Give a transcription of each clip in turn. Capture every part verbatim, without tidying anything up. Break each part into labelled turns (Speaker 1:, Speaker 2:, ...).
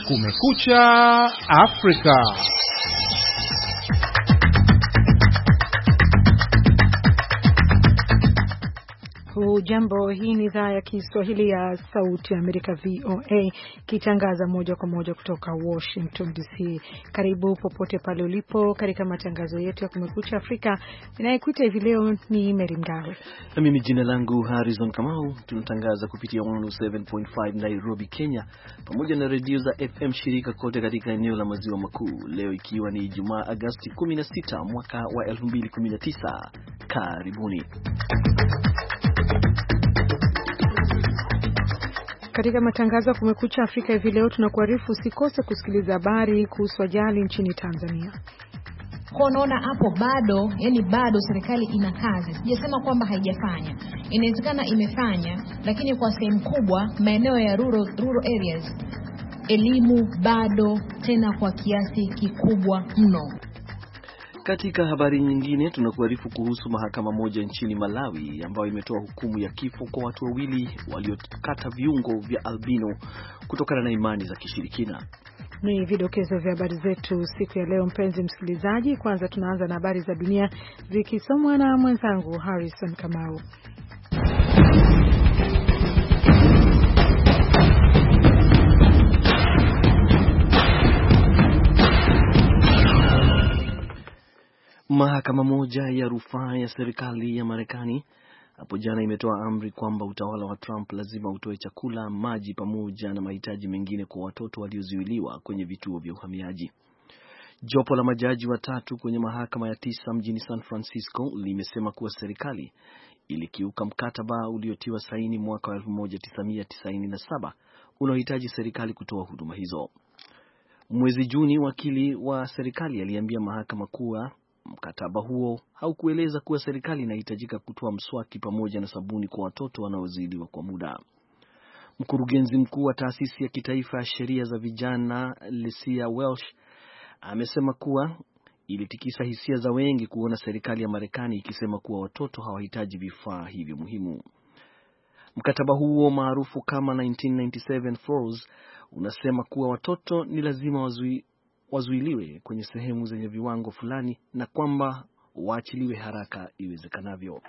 Speaker 1: Kumekucha Afrika.
Speaker 2: Hujambo, hii ni idhaa ya Kiswahili ya Sauti ya Amerika V O A kitangaza moja kwa moja kutoka Washington D C. Karibu popote pale ulipo katika matangazo yetu ya Kumekucha Afrika. Ninayekuita hivi leo ni Mary Mgawe.
Speaker 3: Na mimi jina langu Harrison Kamau. Tunatangaza kupitia one oh seven point five Nairobi, Kenya, pamoja na redio za F M shirika kote katika eneo la Maziwa Makuu. Leo ikiwa ni Ijumaa Agosti kumi na sita mwaka wa elfu mbili kumi na tisa. Karibuni.
Speaker 2: Katika matangazo ya Kumekucha Afrika hivi leo tunakuarifu usikose kusikiliza habari kuhusu ajali nchini Tanzania.
Speaker 4: Kwa naona hapo bado, yani bado serikali ina kazi. Sijasema kwamba haijafanya. Inawezekana imefanya, lakini kwa sehemu kubwa maeneo ya rural, rural areas elimu bado tena kwa kiasi kikubwa mno.
Speaker 3: Katika habari nyingine tunakuarifu kuhusu mahakama moja nchini Malawi ambayo imetoa hukumu ya kifo kwa watu wawili waliokata viungo vya albino kutokana na imani za kishirikina.
Speaker 2: Ni vidokezo vya habari zetu siku ya leo, mpenzi msikilizaji. Kwanza tunaanza na habari za dunia zikisomwa na mwenzangu Harrison Kamau.
Speaker 3: Mahakama moja ya rufaa ya serikali ya Marekani hapo jana imetoa amri kwamba utawala wa Trump lazima utoe chakula, maji pamoja na mahitaji mengine kwa watoto waliozuiliwa kwenye vituo vya uhamiaji. Jopo la majaji watatu kwenye mahakama ya tisa mjini San Francisco limesema kuwa serikali ilikiuka mkataba uliotiwa saini mwaka wa elfu moja tisa mia tisaini na saba unaohitaji serikali kutoa huduma hizo. Mwezi Juni, wakili wa serikali aliambia mahakama kuwa mkataba huo haukueleza kuwa serikali inahitajika kutoa mswaki pamoja na sabuni kwa watoto wanaozuiliwa kwa muda. Mkurugenzi mkuu wa taasisi ya kitaifa ya sheria za vijana Lesia Welsh amesema kuwa ilitikisa hisia za wengi kuona serikali ya Marekani ikisema kuwa watoto hawahitaji vifaa hivyo muhimu. Mkataba huo maarufu kama nineteen ninety-seven Flows unasema kuwa watoto ni lazima wazui wazuiliwe kwenye sehemu zenye viwango fulani na kwamba waachiliwe haraka iwezekanavyo.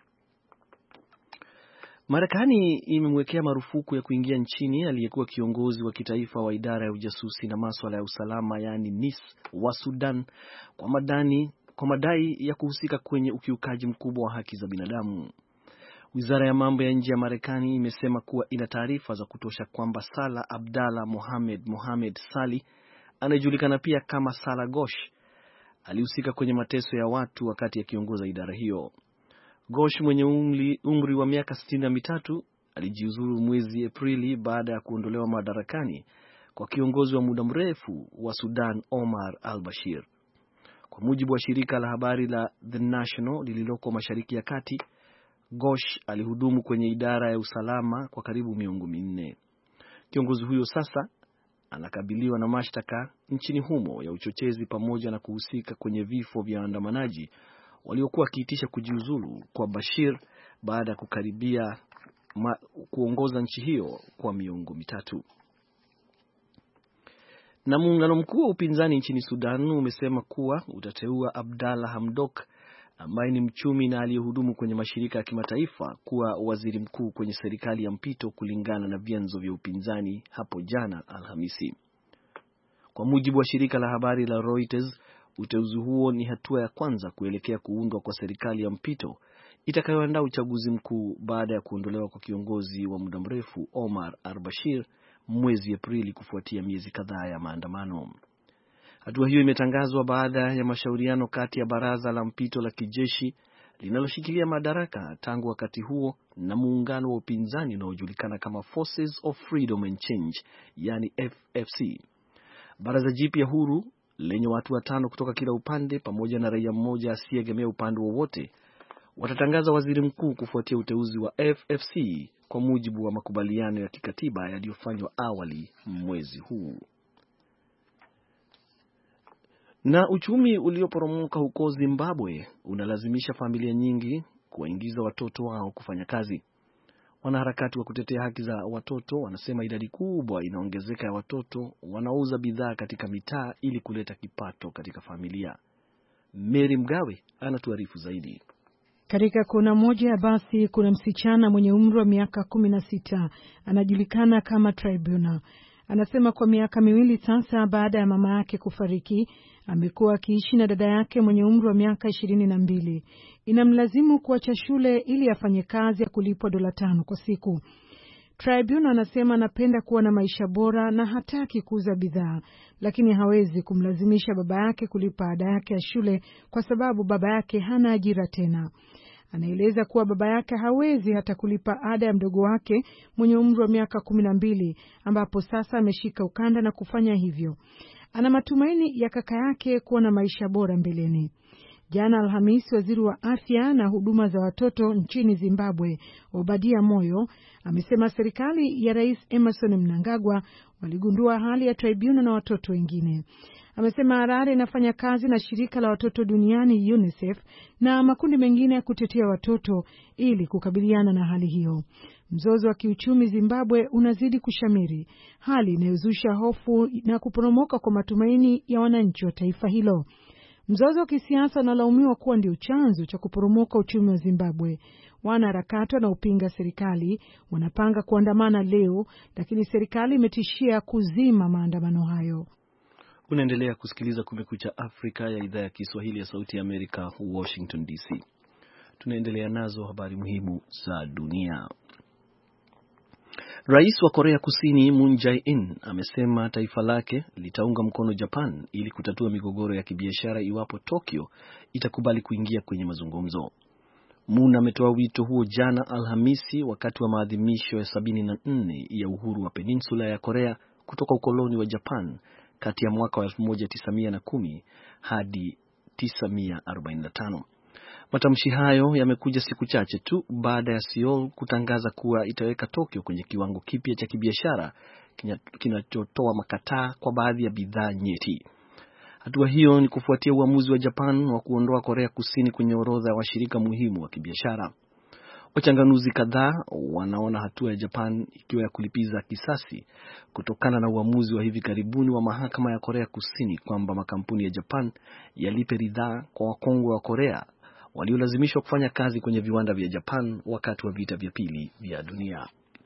Speaker 3: Marekani imemwekea marufuku ya kuingia nchini aliyekuwa kiongozi wa kitaifa wa idara ya ujasusi na masuala ya usalama yani N I S wa Sudan kwa madani kwa madai ya kuhusika kwenye ukiukaji mkubwa wa haki za binadamu. Wizara ya mambo ya nje ya Marekani imesema kuwa ina taarifa za kutosha kwamba Salah Abdallah Mohamed Mohamed Sali anajulikana pia kama Salah Ghosh alihusika kwenye mateso ya watu wakati akiongoza idara hiyo. Ghosh mwenye umri, umri wa miaka sitini na mitatu alijiuzuru mwezi Aprili baada ya kuondolewa madarakani kwa kiongozi wa muda mrefu wa Sudan Omar al-Bashir. Kwa mujibu wa shirika la habari la The National lililoko Mashariki ya Kati, Ghosh alihudumu kwenye idara ya usalama kwa karibu miongo minne. Kiongozi huyo sasa anakabiliwa na mashtaka nchini humo ya uchochezi pamoja na kuhusika kwenye vifo vya waandamanaji waliokuwa wakiitisha kujiuzulu kwa Bashir baada ya kukaribia ma, kuongoza nchi hiyo kwa miongo mitatu. Na muungano mkuu wa upinzani nchini Sudan umesema kuwa utateua Abdalla Hamdok ambaye ni mchumi na aliyehudumu kwenye mashirika ya kimataifa kuwa waziri mkuu kwenye serikali ya mpito kulingana na vyanzo vya upinzani hapo jana Alhamisi. Kwa mujibu wa shirika la habari la Reuters, uteuzi huo ni hatua ya kwanza kuelekea kuundwa kwa serikali ya mpito itakayoandaa uchaguzi mkuu baada ya kuondolewa kwa kiongozi wa muda mrefu Omar al-Bashir mwezi Aprili kufuatia miezi kadhaa ya maandamano. Hatua hiyo imetangazwa baada ya mashauriano kati ya baraza la mpito la kijeshi linaloshikilia madaraka tangu wakati huo na muungano wa upinzani unaojulikana kama Forces of Freedom and Change, yani F F C. Baraza jipya huru lenye watu watano kutoka kila upande pamoja na raia mmoja asiyeegemea upande wowote watatangaza waziri mkuu kufuatia uteuzi wa F F C kwa mujibu wa makubaliano ya kikatiba yaliyofanywa awali mwezi huu. Na uchumi ulioporomoka huko Zimbabwe unalazimisha familia nyingi kuwaingiza watoto wao kufanya kazi. Wanaharakati wa kutetea haki za watoto wanasema idadi kubwa inaongezeka ya watoto wanaouza bidhaa katika mitaa ili kuleta kipato katika familia. Mary Mgawe anatuarifu zaidi.
Speaker 2: Katika kona moja ya basi kuna msichana mwenye umri wa miaka kumi na sita, anajulikana kama Tribuna. Anasema kwa miaka miwili sasa baada ya mama yake kufariki, amekuwa akiishi na dada yake mwenye umri wa miaka ishirini na mbili. Inamlazimu kuacha shule ili afanye kazi ya kulipwa dola tano kwa siku. Tribuna anasema anapenda kuwa na maisha bora na hataki kuuza bidhaa, lakini hawezi kumlazimisha baba yake kulipa ada yake ya shule kwa sababu baba yake hana ajira tena. Anaeleza kuwa baba yake hawezi hata kulipa ada ya mdogo wake mwenye umri wa miaka kumi na mbili, ambapo sasa ameshika ukanda na kufanya hivyo. Ana matumaini ya kaka yake kuwa na maisha bora mbeleni. Jana Alhamisi, waziri wa afya na huduma za watoto nchini Zimbabwe, Obadia Moyo, amesema serikali ya Rais Emmerson Mnangagwa waligundua hali ya Tribuna na watoto wengine. Amesema Harare inafanya kazi na shirika la watoto duniani UNICEF na makundi mengine ya kutetea watoto ili kukabiliana na hali hiyo. Mzozo wa kiuchumi Zimbabwe unazidi kushamiri, hali inayozusha hofu na kuporomoka kwa matumaini ya wananchi wa taifa hilo. Mzozo wa kisiasa unalaumiwa kuwa ndio chanzo cha kuporomoka uchumi wa Zimbabwe. Wanaharakati wanaopinga serikali wanapanga kuandamana leo, lakini serikali imetishia kuzima maandamano hayo.
Speaker 3: Unaendelea kusikiliza Kumekucha Afrika ya idhaa ya Kiswahili ya Sauti ya Amerika, Washington D C. Tunaendelea nazo habari muhimu za dunia. Rais wa Korea Kusini Moon Jae-in amesema taifa lake litaunga mkono Japan ili kutatua migogoro ya kibiashara iwapo Tokyo itakubali kuingia kwenye mazungumzo. Moon ametoa wito huo jana Alhamisi wakati wa maadhimisho ya sabini na nne ya uhuru wa peninsula ya Korea kutoka ukoloni wa Japan kati ya mwaka wa elfu moja tisa mia kumi hadi elfu tisa mia arobaini na tano. Matamshi hayo yamekuja siku chache tu baada ya Seoul kutangaza kuwa itaweka Tokyo kwenye kiwango kipya cha kibiashara kinachotoa makataa kwa baadhi ya bidhaa nyeti. Hatua hiyo ni kufuatia uamuzi wa Japan wa kuondoa Korea Kusini kwenye orodha ya washirika muhimu wa kibiashara. Wachanganuzi kadhaa wanaona hatua ya Japan ikiwa ya kulipiza kisasi kutokana na uamuzi wa hivi karibuni wa mahakama ya Korea Kusini kwamba makampuni ya Japan yalipe ridhaa kwa wakongwe wa Korea waliolazimishwa kufanya kazi kwenye viwanda vya Japan wakati wa vita vya pili vya dunia.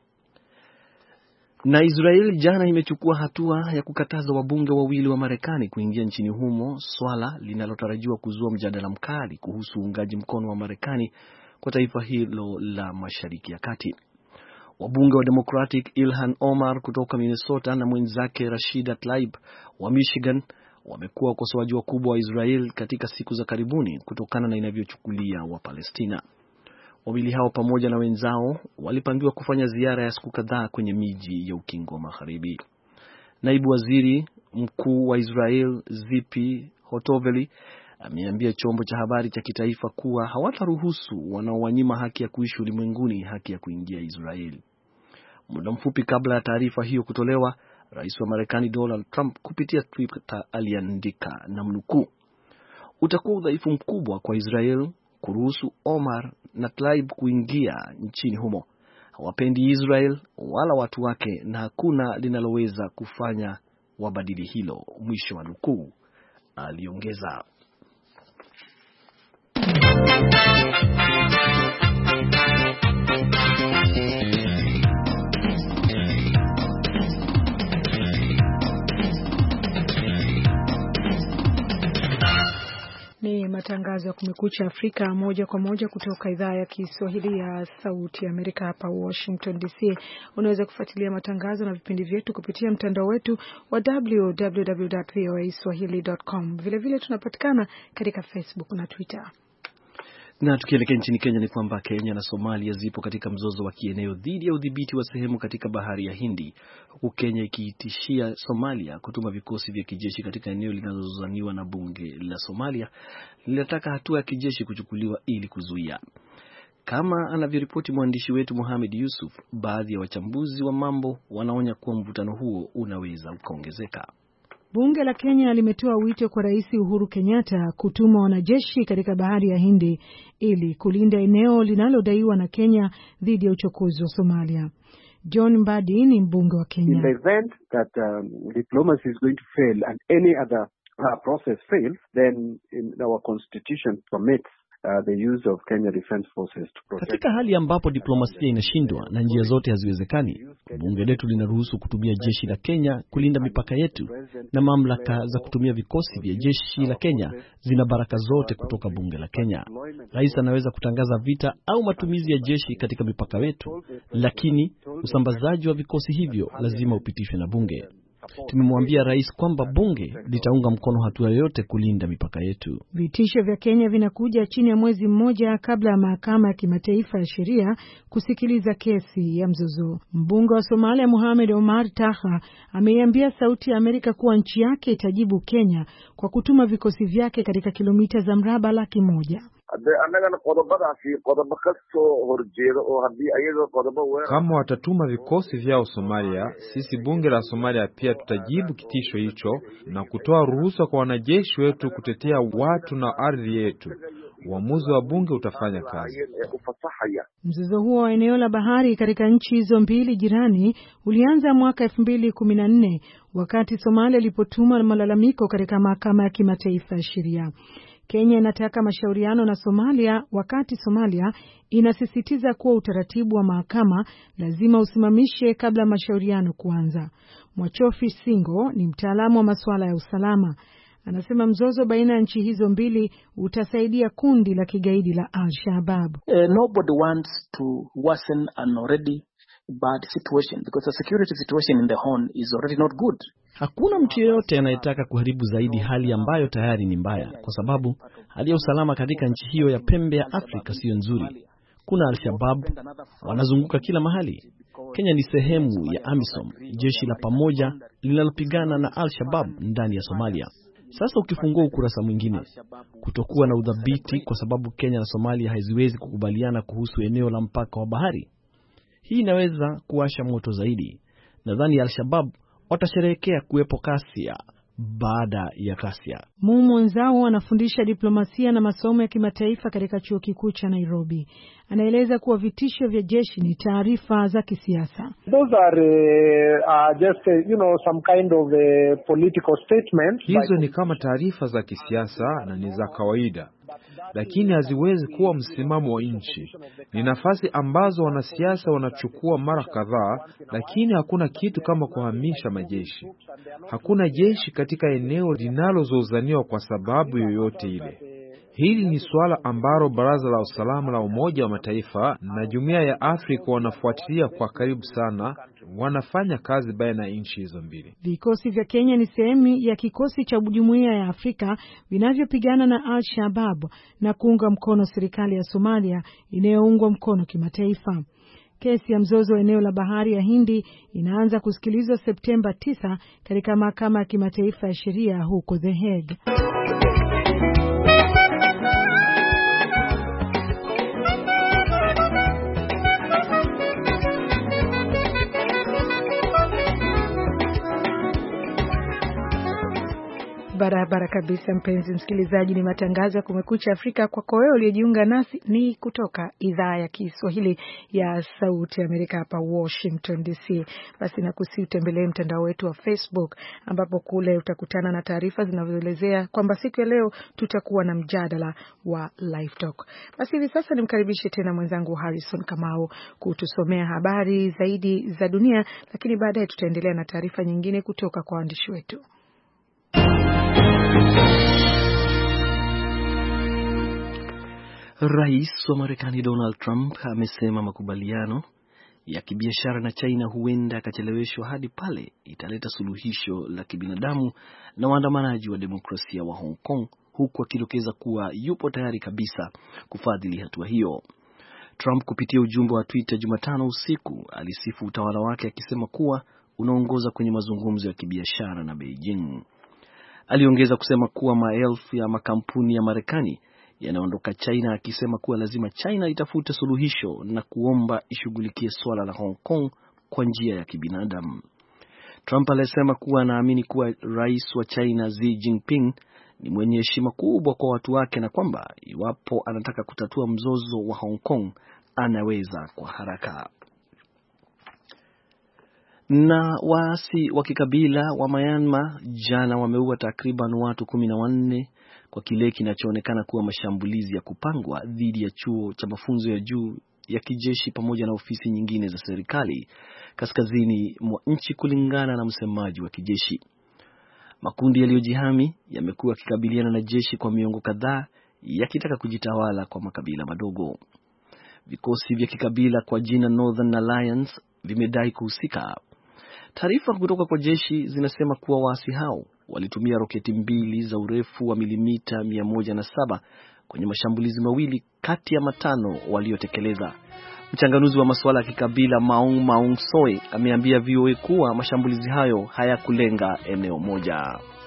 Speaker 3: Na Israel jana imechukua hatua ya kukataza wabunge wawili wa Marekani kuingia nchini humo, swala linalotarajiwa kuzua mjadala mkali kuhusu uungaji mkono wa Marekani kwa taifa hilo la Mashariki ya Kati. Wabunge wa Democratic Ilhan Omar kutoka Minnesota na mwenzake Rashida Tlaib wa Michigan wamekuwa wakosoaji wakubwa wa Israel katika siku za karibuni kutokana na inavyochukulia wa Palestina. Wawili hao pamoja na wenzao walipangiwa kufanya ziara ya siku kadhaa kwenye miji ya Ukingo wa Magharibi. Naibu waziri mkuu wa Israel Zipi Hotoveli ameambia chombo cha habari cha kitaifa kuwa hawataruhusu wanaowanyima haki ya kuishi ulimwenguni haki ya kuingia Israel. Muda mfupi kabla ya taarifa hiyo kutolewa, Rais wa Marekani Donald Trump kupitia Twitter aliandika na mnukuu, utakuwa udhaifu mkubwa kwa Israel kuruhusu Omar na Tlaib kuingia nchini humo. Hawapendi Israel wala watu wake na hakuna linaloweza kufanya wabadili hilo, mwisho wa nukuu, aliongeza.
Speaker 2: Ni matangazo ya Kumekucha Afrika moja kwa moja kutoka idhaa ya Kiswahili ya Sauti ya Amerika hapa Washington D C. Unaweza kufuatilia matangazo na vipindi vyetu kupitia mtandao wetu wa w w w dot v o a swahili dot com. Vile vile tunapatikana katika Facebook na Twitter.
Speaker 3: Na tukielekea nchini Kenya ni kwamba Kenya na Somalia zipo katika mzozo wa kieneo dhidi ya udhibiti wa sehemu katika bahari ya Hindi, huku Kenya ikiitishia Somalia kutuma vikosi vya kijeshi katika eneo linalozozaniwa na bunge la Somalia linataka hatua ya kijeshi kuchukuliwa ili kuzuia. Kama anavyoripoti mwandishi wetu Mohamed Yusuf, baadhi ya wachambuzi wa mambo wanaonya kuwa mvutano huo unaweza ukaongezeka.
Speaker 2: Bunge la Kenya limetoa wito kwa Rais Uhuru Kenyatta kutuma wanajeshi katika bahari ya Hindi ili kulinda eneo linalodaiwa na Kenya dhidi ya uchokozi wa Somalia. John Mbadi ni mbunge wa Kenya.
Speaker 5: In the event that um, diplomacy is going to fail and any other uh, process fails, then in our constitution permits Uh, the use of Kenya Defence Forces to protect.
Speaker 6: Katika hali ambapo diplomasia inashindwa na njia zote haziwezekani, bunge letu linaruhusu kutumia jeshi la Kenya kulinda mipaka yetu, na mamlaka za kutumia vikosi vya jeshi la Kenya zina baraka zote kutoka bunge la Kenya. Rais anaweza kutangaza vita au matumizi ya jeshi katika mipaka yetu, lakini usambazaji wa vikosi hivyo lazima upitishwe na bunge. Tumemwambia rais kwamba bunge litaunga mkono hatua yoyote kulinda mipaka yetu.
Speaker 2: Vitisho vya Kenya vinakuja chini ya mwezi mmoja kabla ya mahakama ya kimataifa ya sheria kusikiliza kesi ya mzozo. Mbunge wa Somalia Mohamed Omar Taha ameiambia Sauti ya Amerika kuwa nchi yake itajibu Kenya kwa kutuma vikosi vyake katika kilomita za mraba laki moja.
Speaker 1: Kama watatuma vikosi vyao Somalia, sisi bunge la Somalia pia tutajibu kitisho hicho na kutoa ruhusa kwa wanajeshi wetu kutetea watu na ardhi yetu. Uamuzi wa bunge utafanya kazi.
Speaker 2: Mzozo huo wa eneo la bahari katika nchi hizo mbili jirani ulianza mwaka elfu mbili kumi na nne wakati Somalia ilipotuma malalamiko katika mahakama ya kimataifa ya sheria. Kenya inataka mashauriano na Somalia, wakati Somalia inasisitiza kuwa utaratibu wa mahakama lazima usimamishe kabla mashauriano kuanza. Mwachofi Singo ni mtaalamu wa masuala ya usalama. Anasema mzozo baina ya nchi hizo mbili utasaidia kundi la kigaidi la Al-Shabaab.
Speaker 7: Uh, nobody wants to worsen an already bad situation because the security situation in the Horn is already not good.
Speaker 6: Hakuna mtu yeyote anayetaka kuharibu zaidi hali ambayo tayari ni mbaya, kwa sababu hali ya usalama katika nchi hiyo ya pembe ya Afrika sio nzuri. Kuna Al-Shabaab wanazunguka kila mahali. Kenya ni sehemu ya AMISOM, jeshi la pamoja linalopigana na Al-Shabaab ndani ya Somalia. Sasa ukifungua ukurasa mwingine, kutokuwa na udhabiti kwa sababu Kenya na Somalia haziwezi kukubaliana kuhusu eneo la mpaka wa bahari. Hii inaweza kuwasha moto zaidi. Nadhani Al-Shabaab watasherehekea kuwepo kasia baada ya kasia.
Speaker 2: Mumu Nzao anafundisha diplomasia na masomo ya kimataifa katika chuo kikuu cha Nairobi. Anaeleza kuwa vitisho vya jeshi ni taarifa za kisiasa.
Speaker 8: Those are uh, just uh, you know some kind of uh, political statement.
Speaker 1: Hizo ni kama taarifa za kisiasa na ni za kawaida, lakini haziwezi kuwa msimamo wa nchi. Ni nafasi ambazo wanasiasa wanachukua mara kadhaa, lakini hakuna kitu kama kuhamisha majeshi. Hakuna jeshi katika eneo linalozozaniwa kwa sababu yoyote ile. Hili ni suala ambalo Baraza la Usalama la Umoja wa Mataifa na Jumuiya ya Afrika wanafuatilia kwa karibu sana. Wanafanya kazi baina ya nchi hizo mbili.
Speaker 2: Vikosi vya Kenya ni sehemu ya kikosi cha Jumuiya ya Afrika vinavyopigana na Al-Shabaab na kuunga mkono serikali ya Somalia inayoungwa mkono kimataifa. Kesi ya mzozo wa eneo la bahari ya Hindi inaanza kusikilizwa Septemba tisa katika mahakama ya kimataifa ya sheria huko The Hague. Barabara kabisa, mpenzi msikilizaji, ni matangazo ya Kumekucha Afrika kwako wewe uliyejiunga nasi, ni kutoka idhaa ya Kiswahili ya Sauti ya Amerika hapa Washington D C. Basi nakusihi utembelee mtandao wetu wa Facebook, ambapo kule utakutana na taarifa zinazoelezea kwamba siku ya leo tutakuwa na mjadala wa Live Talk. Basi hivi sasa nimkaribishe tena mwenzangu Harrison Kamau kutusomea habari zaidi za dunia, lakini baadaye tutaendelea na taarifa nyingine kutoka kwa waandishi wetu.
Speaker 3: Rais wa Marekani Donald Trump amesema makubaliano ya kibiashara na China huenda akacheleweshwa hadi pale italeta suluhisho la kibinadamu na waandamanaji wa demokrasia wa Hong Kong, huku akidokeza kuwa yupo tayari kabisa kufadhili hatua hiyo. Trump kupitia ujumbe wa Twitter Jumatano usiku alisifu utawala wake akisema kuwa unaongoza kwenye mazungumzo ya kibiashara na Beijing. Aliongeza kusema kuwa maelfu ya makampuni ya Marekani yanaondoka China, akisema kuwa lazima China itafute suluhisho na kuomba ishughulikie swala la Hong Kong kwa njia ya kibinadamu. Trump alisema kuwa anaamini kuwa rais wa China Xi Jinping ni mwenye heshima kubwa kwa watu wake na kwamba iwapo anataka kutatua mzozo wa Hong Kong anaweza kwa haraka. Na waasi wa kikabila wa Myanmar jana wameua takriban watu kumi na wanne kwa kile kinachoonekana kuwa mashambulizi ya kupangwa dhidi ya chuo cha mafunzo ya juu ya kijeshi pamoja na ofisi nyingine za serikali kaskazini mwa nchi, kulingana na msemaji wa kijeshi. Makundi yaliyojihami yamekuwa yakikabiliana na jeshi kwa miongo kadhaa yakitaka kujitawala kwa makabila madogo. Vikosi vya kikabila kwa jina Northern Alliance vimedai kuhusika. Taarifa kutoka kwa jeshi zinasema kuwa waasi hao walitumia roketi mbili za urefu wa milimita mia moja na saba kwenye mashambulizi mawili kati ya matano waliotekeleza. Mchanganuzi wa masuala ya kikabila Maung Maung Soe ameambia V O A kuwa mashambulizi hayo hayakulenga eneo moja.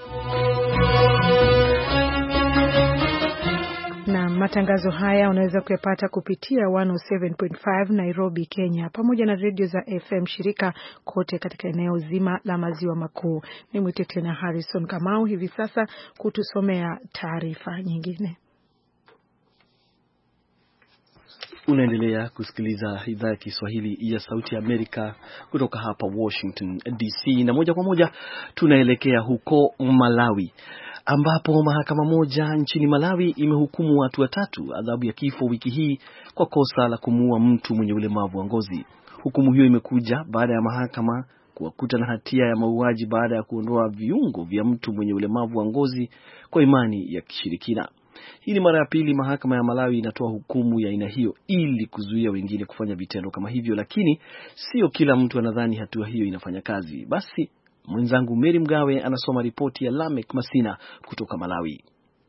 Speaker 2: Na matangazo haya unaweza kuyapata kupitia one oh seven point five Nairobi, Kenya, pamoja na redio za F M shirika kote katika eneo zima la maziwa makuu. Nimwite tena Harrison Kamau hivi sasa kutusomea taarifa nyingine.
Speaker 3: Unaendelea kusikiliza idhaa ya Kiswahili ya Sauti ya Amerika kutoka hapa Washington D C, na moja kwa moja tunaelekea huko Malawi ambapo mahakama moja nchini Malawi imehukumu watu watatu adhabu ya kifo wiki hii kwa kosa la kumuua mtu mwenye ulemavu wa ngozi. Hukumu hiyo imekuja baada ya mahakama kuwakuta na hatia ya mauaji baada ya kuondoa viungo vya mtu mwenye ulemavu wa ngozi kwa imani ya kishirikina. Hii ni mara ya pili mahakama ya Malawi inatoa hukumu ya aina hiyo ili kuzuia wengine kufanya vitendo kama hivyo, lakini sio kila mtu anadhani hatua hiyo inafanya kazi. Basi mwenzangu Mary Mgawe anasoma ripoti ya Lamek Masina kutoka Malawi.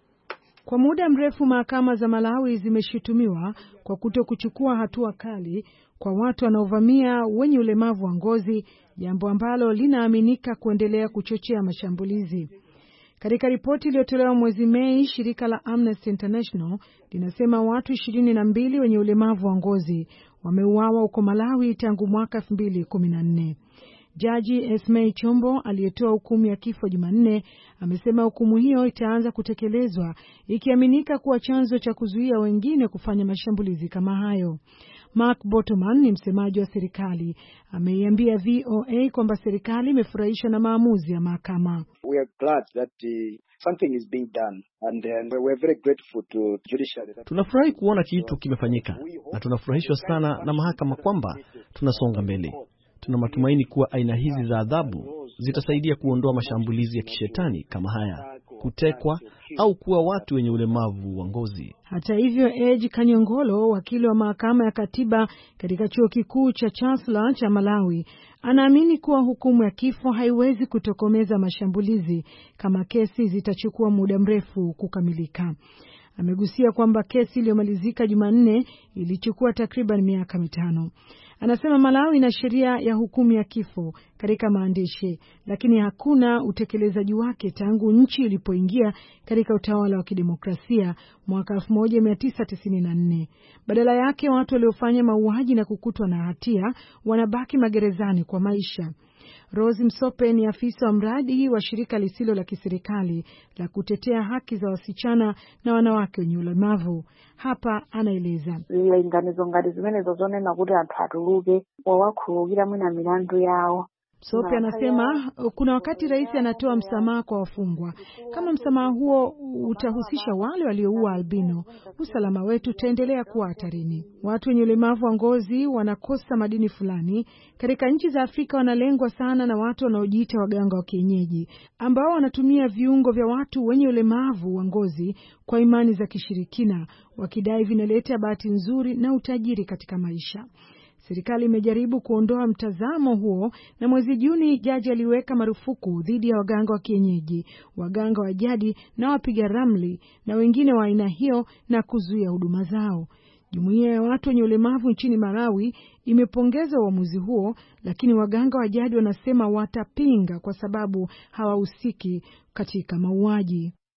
Speaker 2: Kwa muda mrefu mahakama za Malawi zimeshutumiwa kwa kuto kuchukua hatua kali kwa watu wanaovamia wenye ulemavu wa ngozi, jambo ambalo linaaminika kuendelea kuchochea mashambulizi. Katika ripoti iliyotolewa mwezi Mei, shirika la Amnesty International linasema watu ishirini na mbili wenye ulemavu wa ngozi wameuawa huko Malawi tangu mwaka elfu mbili kumi na nne. Jaji Esmei Chombo aliyetoa hukumu ya kifo Jumanne amesema hukumu hiyo itaanza kutekelezwa ikiaminika kuwa chanzo cha kuzuia wengine kufanya mashambulizi kama hayo. Mark Bottoman ni msemaji wa serikali, ameiambia V O A kwamba serikali imefurahishwa na maamuzi ya mahakama.
Speaker 9: We are glad that uh, something is being done and uh, we are very grateful to judiciary.
Speaker 6: Tunafurahi kuona kitu kimefanyika na tunafurahishwa sana na mahakama kwamba tunasonga mbele. Tuna matumaini kuwa aina hizi za adhabu zitasaidia kuondoa mashambulizi ya kishetani kama haya, kutekwa au kuwa watu wenye ulemavu wa ngozi.
Speaker 2: Hata hivyo, Edge Kanyongolo, wakili wa mahakama ya katiba katika chuo kikuu cha Chancellor cha Malawi, anaamini kuwa hukumu ya kifo haiwezi kutokomeza mashambulizi kama kesi zitachukua muda mrefu kukamilika. Amegusia kwamba kesi iliyomalizika Jumanne ilichukua takriban miaka mitano. Anasema Malawi ina sheria ya hukumu ya kifo katika maandishi, lakini hakuna utekelezaji wake tangu nchi ilipoingia katika utawala wa kidemokrasia mwaka elfu moja mia tisa tisini na nne. Badala yake watu waliofanya mauaji na kukutwa na hatia wanabaki magerezani kwa maisha. Rose Msope ni afisa wa mradi wa shirika lisilo la kiserikali la kutetea haki za wasichana na wanawake wenye ulemavu. Hapa anaeleza.
Speaker 10: Inganizo ngari zimene zozone na kuti anthu atuluke wawakhulukira mwina milandu yao.
Speaker 2: Sope anasema kuna wakati rais anatoa msamaha kwa wafungwa. Kama msamaha huo utahusisha wale walioua albino, usalama wetu utaendelea kuwa hatarini. Watu wenye ulemavu wa ngozi wanakosa madini fulani. Katika nchi za Afrika wanalengwa sana na watu wanaojiita waganga wa kienyeji, ambao wanatumia viungo vya watu wenye ulemavu wa ngozi kwa imani za kishirikina, wakidai vinaleta bahati nzuri na utajiri katika maisha. Serikali imejaribu kuondoa mtazamo huo, na mwezi Juni jaji aliweka marufuku dhidi ya waganga wa kienyeji, waganga wa jadi na wapiga ramli na wengine wa aina hiyo na kuzuia huduma zao. Jumuiya ya watu wenye ulemavu nchini Malawi imepongeza uamuzi huo, lakini waganga wa jadi wanasema watapinga kwa sababu hawahusiki katika mauaji.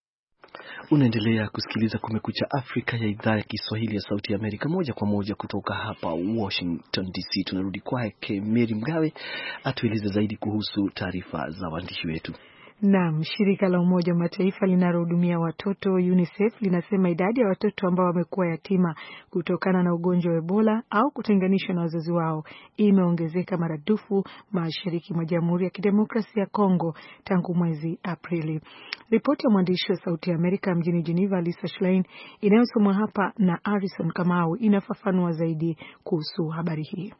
Speaker 3: Unaendelea kusikiliza Kumekucha Afrika ya idhaa ya Kiswahili ya Sauti ya Amerika, moja kwa moja kutoka hapa Washington D C. Tunarudi kwake Mary Mgawe atueleze zaidi kuhusu taarifa za waandishi wetu.
Speaker 2: Naam, shirika la Umoja wa Mataifa linalohudumia watoto UNICEF linasema idadi ya watoto ambao wamekuwa yatima kutokana na ugonjwa wa Ebola au kutenganishwa na wazazi wao imeongezeka maradufu mashariki mwa Jamhuri ya Kidemokrasia ya Kongo tangu mwezi Aprili. Ripoti ya mwandishi wa Sauti ya Amerika mjini Geneva, Lisa Schlein, inayosomwa hapa na Harrison Kamau, inafafanua zaidi kuhusu habari hii.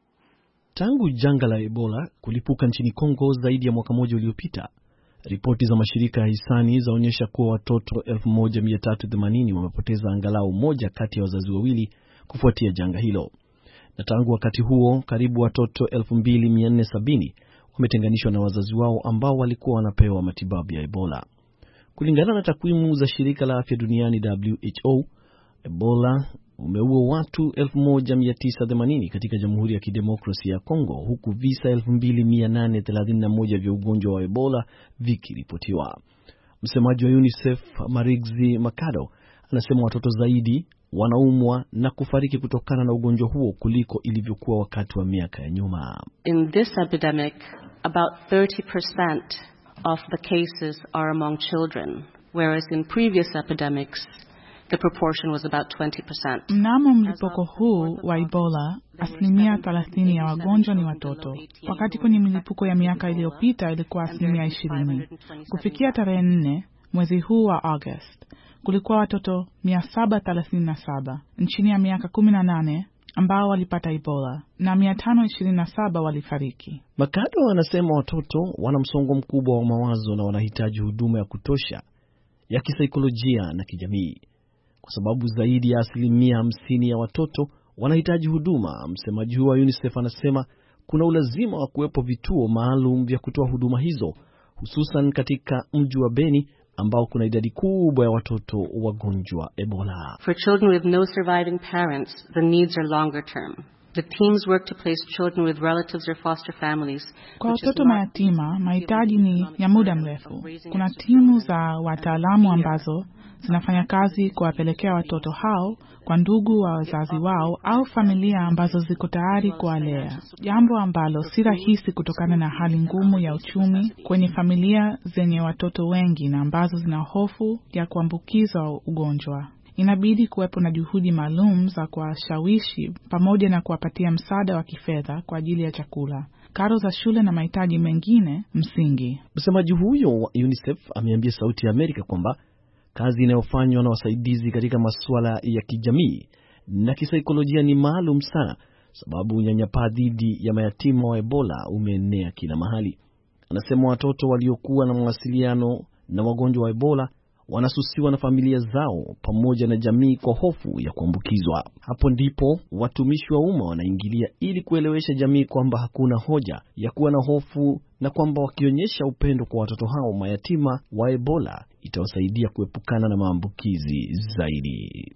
Speaker 6: Tangu janga la Ebola kulipuka nchini Kongo zaidi ya mwaka mmoja uliopita, ripoti za mashirika ya hisani zaonyesha kuwa watoto elfu moja mia tatu themanini wamepoteza angalau moja kati ya wazazi wawili kufuatia janga hilo. Na tangu wakati huo, karibu watoto elfu mbili mia nne sabini wametenganishwa na wazazi wao ambao walikuwa wanapewa matibabu ya Ebola. Kulingana na takwimu za shirika la afya duniani W H O, Ebola umeua watu elfu moja mia tisa themanini katika Jamhuri ya Kidemokrasia ya Kongo, huku visa elfu mbili mia nane thelathini na moja vya ugonjwa wa Ebola vikiripotiwa. Msemaji wa UNICEF Marigzi Makado anasema watoto zaidi wanaumwa na kufariki kutokana na ugonjwa huo kuliko ilivyokuwa wakati wa miaka ya nyuma.
Speaker 11: In this epidemic, about thirty percent of the cases are among children, whereas in previous epidemics the proportion was about twenty percent.
Speaker 12: Mnamo mlipuko huu wa Ebola, asilimia thelathini ya wagonjwa ni watoto, wakati kwenye milipuko ya miaka iliyopita ilikuwa asilimia ishirini. Kufikia tarehe nne mwezi huu wa August, kulikuwa watoto mia saba thelathini na saba nchini ya miaka kumi na nane ambao walipata Ebola na mia tano ishirini na saba walifariki.
Speaker 6: Makado anasema watoto wana msongo mkubwa wa mawazo na wanahitaji huduma ya kutosha ya kisaikolojia na kijamii. Kwa sababu zaidi ya asilimia hamsini ya watoto wanahitaji huduma, msemaji wa UNICEF anasema kuna ulazima wa kuwepo vituo maalum vya kutoa huduma hizo, hususan katika mji wa Beni ambao kuna idadi kubwa ya watoto wagonjwa Ebola.
Speaker 11: For children with no surviving parents, the needs are longer term. The teams work to place children with relatives or foster families.
Speaker 12: Kwa watoto mayatima, mahitaji ni ya muda mrefu. Kuna timu za wataalamu ambazo zinafanya kazi kuwapelekea watoto hao kwa ndugu wa wazazi wao au familia ambazo ziko tayari kuwalea, jambo ambalo si rahisi kutokana na hali ngumu ya uchumi kwenye familia zenye watoto wengi na ambazo zina hofu ya kuambukizwa ugonjwa. Inabidi kuwepo na juhudi maalum za kuwashawishi pamoja na kuwapatia msaada wa kifedha kwa ajili ya chakula, karo za shule na mahitaji mengine msingi.
Speaker 6: Msemaji huyo wa UNICEF ameambia Sauti ya Amerika kwamba kazi inayofanywa na wasaidizi katika masuala ya kijamii na kisaikolojia ni maalum sana, sababu unyanyapaa dhidi ya mayatima wa Ebola umeenea kila mahali. Anasema watoto waliokuwa na mawasiliano na wagonjwa wa Ebola wanasusiwa na familia zao pamoja na jamii kwa hofu ya kuambukizwa. Hapo ndipo watumishi wa umma wanaingilia ili kuelewesha jamii kwamba hakuna hoja ya kuwa na hofu na kwamba wakionyesha upendo kwa watoto hao mayatima wa Ebola itawasaidia kuepukana na maambukizi zaidi.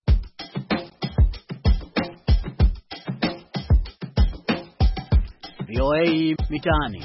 Speaker 13: V O A Mitaani.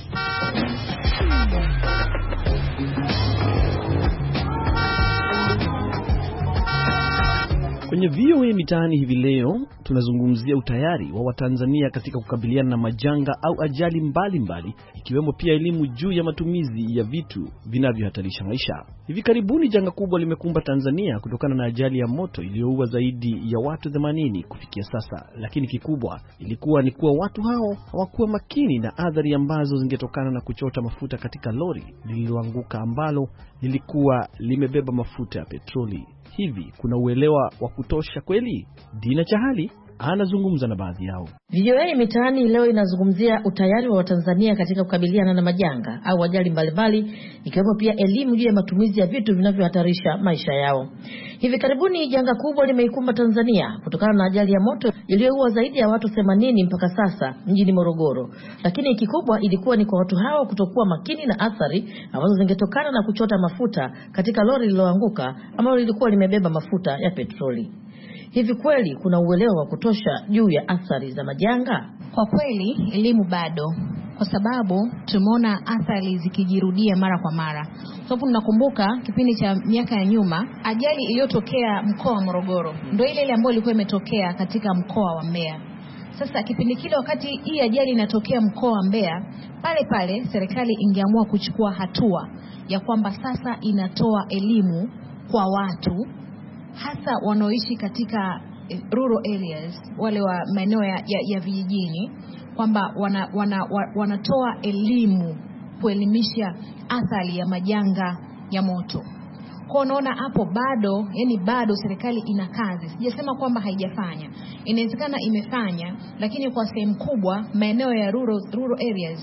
Speaker 6: Kwenye V O A Mitaani hivi leo tunazungumzia utayari wa Watanzania katika kukabiliana na majanga au ajali mbalimbali mbali, ikiwemo pia elimu juu ya matumizi ya vitu vinavyohatarisha maisha. Hivi karibuni janga kubwa limekumba Tanzania kutokana na ajali ya moto iliyoua zaidi ya watu themanini kufikia sasa, lakini kikubwa ilikuwa ni kuwa watu hao hawakuwa makini na athari ambazo zingetokana na kuchota mafuta katika lori lililoanguka ambalo lilikuwa limebeba mafuta ya petroli. Hivi kuna uelewa wa kutosha kweli? Dina Chahali anazungumza na baadhi yao.
Speaker 14: V O A Mitaani leo inazungumzia utayari wa Watanzania katika kukabiliana na majanga au ajali mbalimbali, ikiwemo pia elimu juu ya matumizi ya vitu vinavyohatarisha maisha yao. Hivi karibuni janga kubwa limeikumba Tanzania kutokana na ajali ya moto iliyoua zaidi ya watu themanini mpaka sasa mjini Morogoro. Lakini kikubwa ilikuwa ni kwa watu hao kutokuwa makini na athari ambazo zingetokana na kuchota mafuta katika lori lililoanguka ambalo lilikuwa limebeba mafuta ya petroli. Hivi kweli kuna uelewa wa kutosha juu ya athari za majanga?
Speaker 4: Kwa kweli elimu bado. kwa sababu tumeona athari zikijirudia mara kwa mara. Sababu so, nakumbuka kipindi cha miaka ya nyuma ajali iliyotokea mkoa wa Morogoro ndio ile ile ambayo ilikuwa imetokea katika mkoa wa Mbeya. Sasa kipindi kile wakati hii ajali inatokea mkoa wa Mbeya, pale pale serikali ingeamua kuchukua hatua ya kwamba sasa inatoa elimu kwa watu hasa wanaoishi katika rural areas, wale wa maeneo ya, ya, ya vijijini, kwamba wana, wana, wanatoa elimu kuelimisha athari ya majanga ya moto. Kwa unaona hapo bado, yani bado serikali ina kazi. Sijasema kwamba haijafanya. Inawezekana imefanya, lakini kwa sehemu kubwa maeneo ya rural, rural areas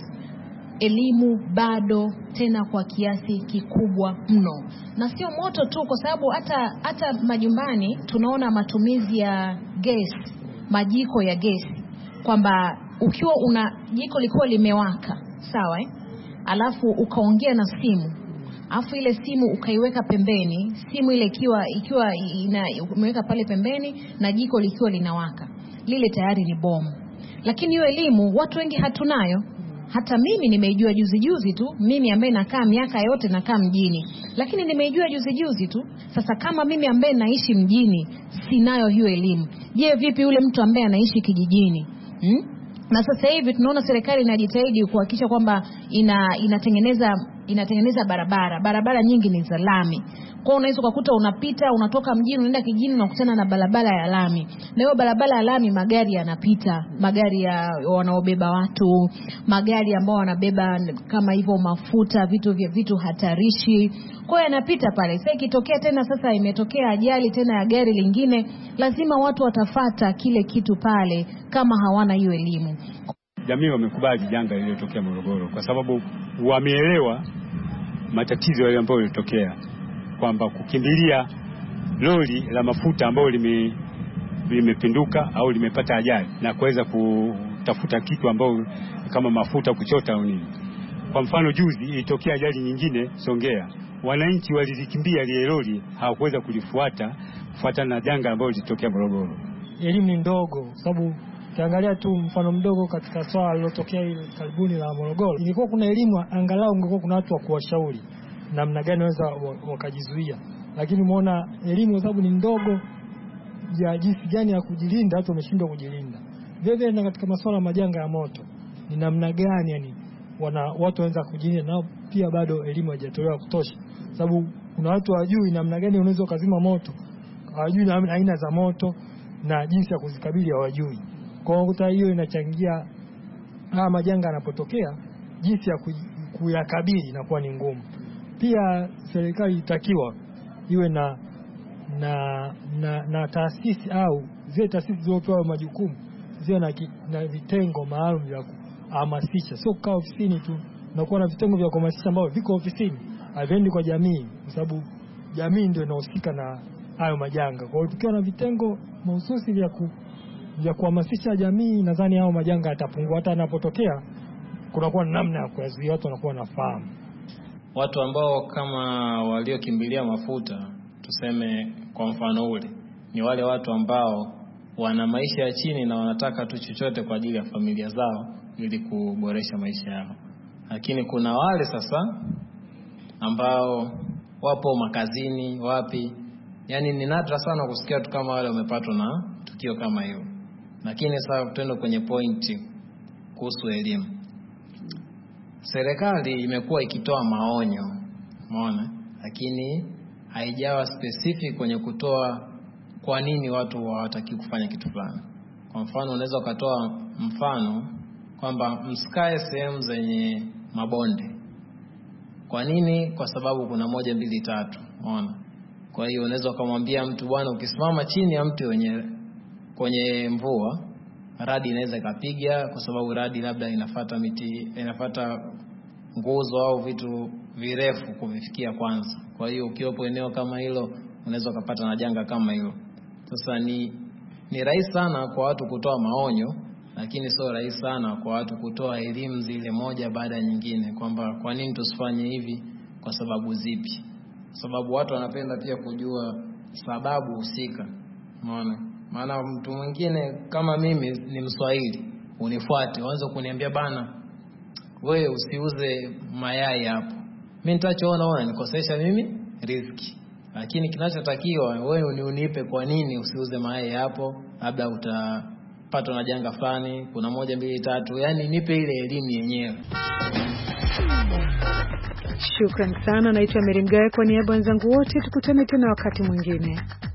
Speaker 4: elimu bado tena kwa kiasi kikubwa mno. Na sio moto tu, kwa sababu hata hata majumbani tunaona matumizi ya gesi, majiko ya gesi, kwamba ukiwa una jiko liko limewaka, sawa eh? Alafu ukaongea na simu, afu ile simu ukaiweka pembeni, simu ile ikiwa ikiwa ina umeweka pale pembeni na jiko likiwa linawaka, lile tayari ni bomu. Lakini hiyo elimu watu wengi hatunayo. Hata mimi nimeijua juzi juzi tu, mimi ambaye nakaa miaka yote nakaa mjini, lakini nimeijua juzi juzi tu. Sasa kama mimi ambaye naishi mjini sinayo hiyo elimu, je, vipi yule mtu ambaye anaishi kijijini? Hmm? Na sasa hivi tunaona serikali inajitahidi kuhakikisha kwamba ina inatengeneza inatengeneza barabara. Barabara nyingi ni za lami. Kwa hiyo unaweza kukuta unapita, unatoka mjini unaenda kijijini unakutana na barabara ya lami. Na hiyo barabara ya lami magari yanapita, magari ya wanaobeba watu, magari ambao wanabeba kama hivyo mafuta, vitu vya vitu hatarishi. Kwa hiyo yanapita pale. Sasa ikitokea tena sasa imetokea ajali tena ya gari lingine, lazima watu watafata kile kitu pale kama hawana hiyo elimu.
Speaker 13: Jamii wamekubali janga lililotokea Morogoro kwa sababu wameelewa matatizo yale ambayo yalitokea, kwamba kukimbilia lori la mafuta ambalo lime limepinduka au limepata ajali na kuweza kutafuta kitu ambao kama mafuta kuchota au nini. Kwa mfano juzi ilitokea ajali nyingine Songea, wananchi walizikimbia ile lori, hawakuweza kulifuata kufuatana na janga ambalo lilitokea Morogoro.
Speaker 15: Elimu ni ndogo, sababu kiangalia tu mfano mdogo katika swala lililotokea karibuni la Morogoro, ilikuwa kuna elimu, angalau ungekuwa kuna watu wa kuwashauri namna gani waweza wakajizuia. Lakini umeona elimu sababu ni ndogo ya jinsi gani ya kujilinda, watu wameshindwa kujilinda. Vile na katika masuala majanga ya moto ni namna gani yani wana watu waweza kujilinda, nao pia bado elimu haijatolewa kutosha. Sababu kuna watu hawajui namna gani unaweza kuzima moto, hawajui aina za moto na jinsi ya kuzikabili hawajui. Kwa hiyo hiyo inachangia haya majanga yanapotokea, jinsi ya kuyakabili inakuwa ni ngumu. Pia serikali itakiwa iwe na na na, na taasisi au zile taasisi zilizopewa majukumu ziwe na, na vitengo maalum vya kuhamasisha, sio kwa ofisini tu, na kuwa na vitengo vya kuhamasisha ambao viko ofisini havendi kwa jamii, kwa sababu jamii ndio inahusika na hayo majanga. Kwa hiyo tukiwa na vitengo mahususi vya ku ya kuhamasisha jamii, nadhani hao majanga yatapungua. Hata yanapotokea kunakuwa namna ya kuyazuia, watu wanakuwa nafahamu.
Speaker 16: Watu ambao kama waliokimbilia mafuta, tuseme kwa mfano ule, ni wale watu ambao wana maisha ya chini na wanataka tu chochote kwa ajili ya familia zao ili kuboresha maisha yao. Lakini kuna wale sasa ambao wapo makazini, wapi, yani ni nadra sana kusikia tu kama wale wamepatwa na tukio kama hiyo. Lakini sasa tuende kwenye pointi kuhusu elimu. Serikali imekuwa ikitoa maonyo, umeona, lakini haijawa specific kwenye kutoa kwa nini watu hawataki kufanya kitu fulani. Kwa mfano unaweza ukatoa mfano kwamba msikae sehemu zenye mabonde. Kwa nini? Kwa sababu kuna moja mbili tatu, umeona. Kwa hiyo unaweza kumwambia mtu, bwana, ukisimama chini ya mti wenye kwenye mvua, radi inaweza ikapiga, kwa sababu radi labda inafuata miti, inafuata nguzo au vitu virefu kuvifikia kwanza. Kwa hiyo ukiwepo eneo kama hilo unaweza kupata na janga kama hilo. Sasa ni ni rahisi sana kwa watu kutoa maonyo, lakini sio rahisi sana kwa watu kutoa elimu zile moja baada ya nyingine, kwamba kwa nini tusifanye hivi, kwa sababu zipi. Sababu watu wanapenda pia kujua sababu husika, unaona. Maana mtu mwingine kama mimi ni Mswahili, unifuate uanze kuniambia bana, wewe usiuze mayai hapo. Mimi nitachoona ona nikosesha mimi riziki. Lakini kinachotakiwa wewe unipe kwa nini usiuze mayai hapo, labda utapatwa na janga fulani, kuna moja mbili tatu, yani nipe ile elimu yenyewe.
Speaker 2: Shukran sana, naitwa Mary Mgawe kwa niaba ya wenzangu wote, tukutane tena wakati mwingine.